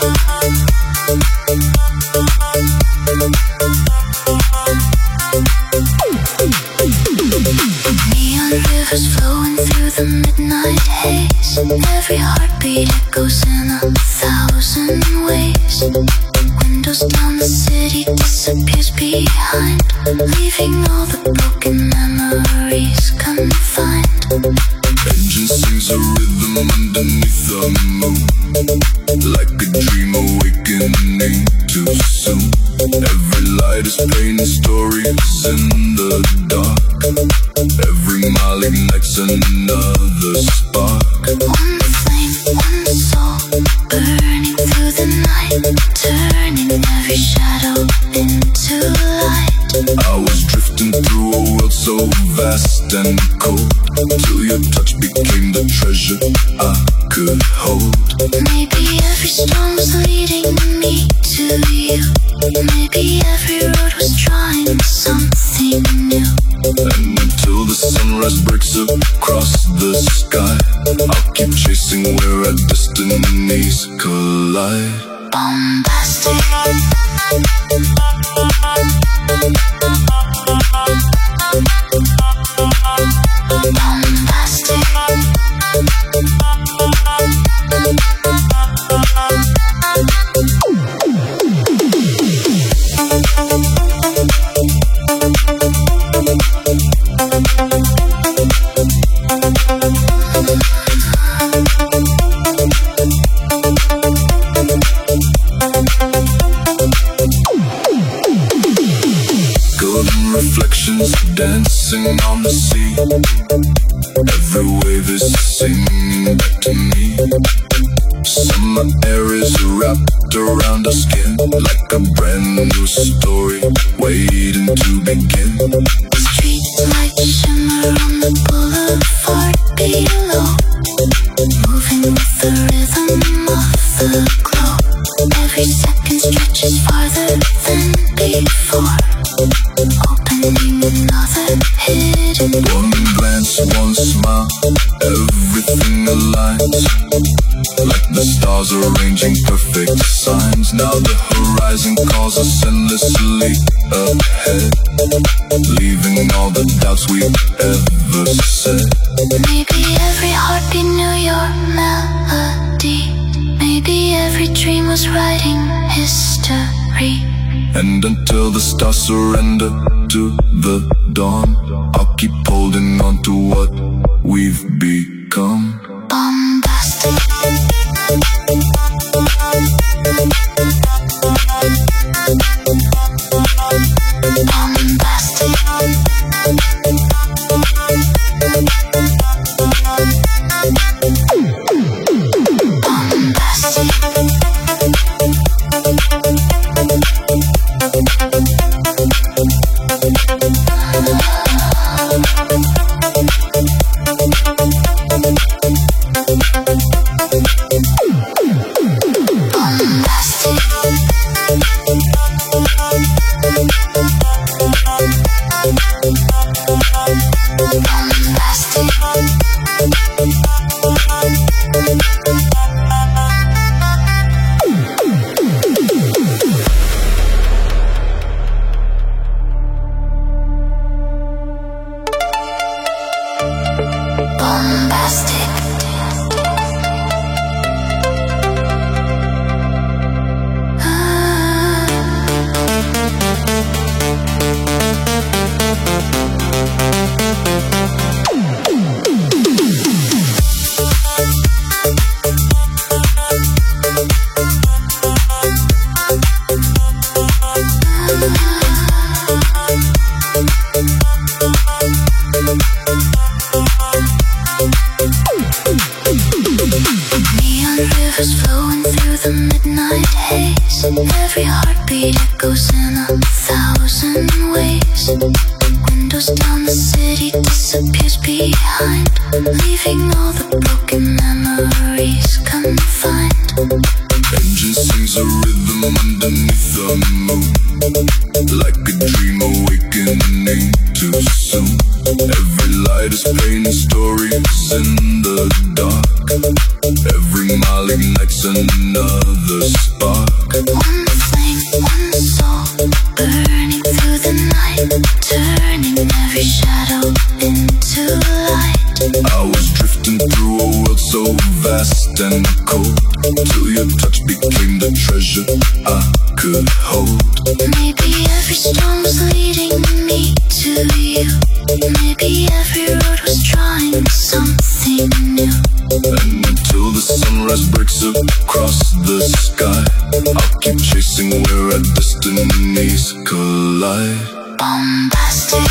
Neon rivers flowing through the midnight haze. Every heartbeat echoes in 1,000 ways. Windows down, the city disappears behind, leaving all the broken memories confined. Engine sings a rhythm underneath the moon, like a dream awakening too soon. Every light is painting stories in the dark. Every mile ignites another spark. One flame, one soul, burning through the night, turning every shadow into light. I was drifting through a world so vast and cold, till your touch became the treasure I could hold. Maybe every storm was leading me to you. Maybe every road was trying something new. And until the sunrise breaks across the sky, I'll keep chasing where our destinies collide. Bombastic. Bombastic. Golden reflections dancing on the sea. Every wave is singing back to me. Summer air is wrapped around our skin, like a brand new story waiting to begin. Street lights shimmer on the boulevard below, moving with the rhythm of the glow. Every second stretches farther than before, opening another hidden door. One glance, one smile, everything aligns, like the stars arranging perfect signs. Now the horizon calls us endlessly ahead, leaving all the doubts we've ever said. Maybe every heartbeat knew your melody. Maybe every dream was writing history. And until the stars surrender to the dawn, I'll keep holding on to what we've become. Bombastic. Bombastic. rivers flowing through the midnight haze. Every heartbeat echoes in 1,000 ways. Windows down, the city disappears behind, leaving all the broken memories confined. Engine sings sings a rhythm underneath the moon, like a dream awakening too soon. Every light is painting stories in the dark. Every mile ignites another spark. One flame, one soul, burning through the night, turning every shadow into light. I was drifting through a world so vast and cold, till your touch became the treasure I could hold. Maybe every storm was leading me to you. Maybe every road was trying something new. And until the sunrise breaks across the sky, I'll keep chasing where our destinies collide. Bombastic.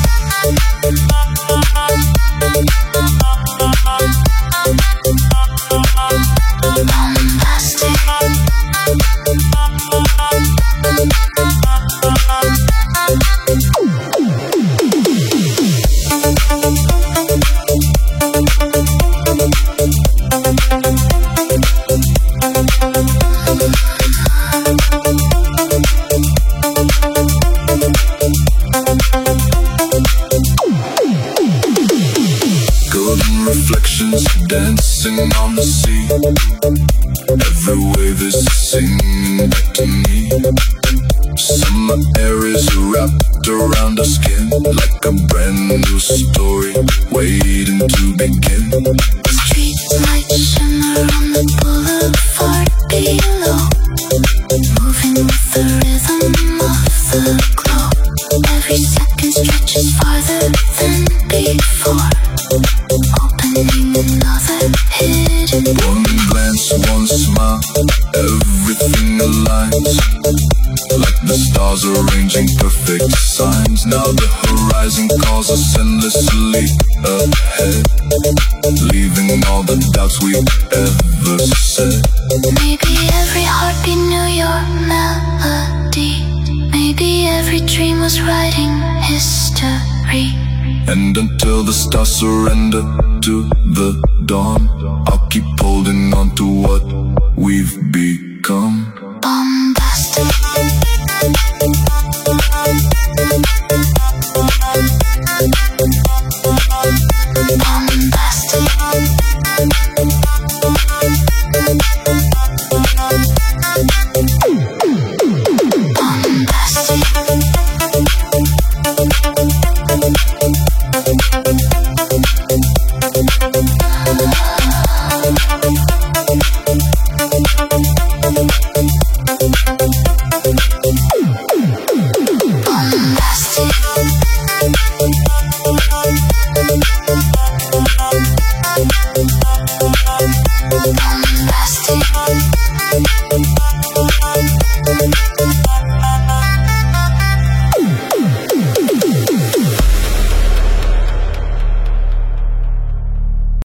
Golden reflections dancing on the sea. Every wave is singing back to me. Summer air is wrapped around our skin, like a brand new story waiting to begin. Street lights shimmer on the boulevard below, moving with the rhythm of the glow. Every second stretches farther than before, opening another hidden door. One glance, one smile, everything aligns, like the stars arranging perfect signs. Now the horizon calls us endlessly ahead, leaving all the doubts we ever said. Maybe every heartbeat knew your melody. Maybe every dream was writing history. And until the stars surrender to the dawn, I'll keep holding on to what we've become.